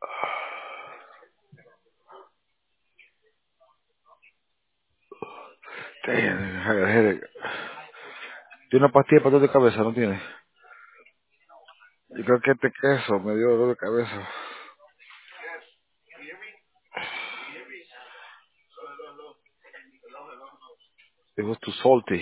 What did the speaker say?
Damn, I got a headache. ¿Tiene una pastilla para dolor de cabeza? ¿No tiene? Yo creo que este queso me dio dolor de cabeza. It was too salty.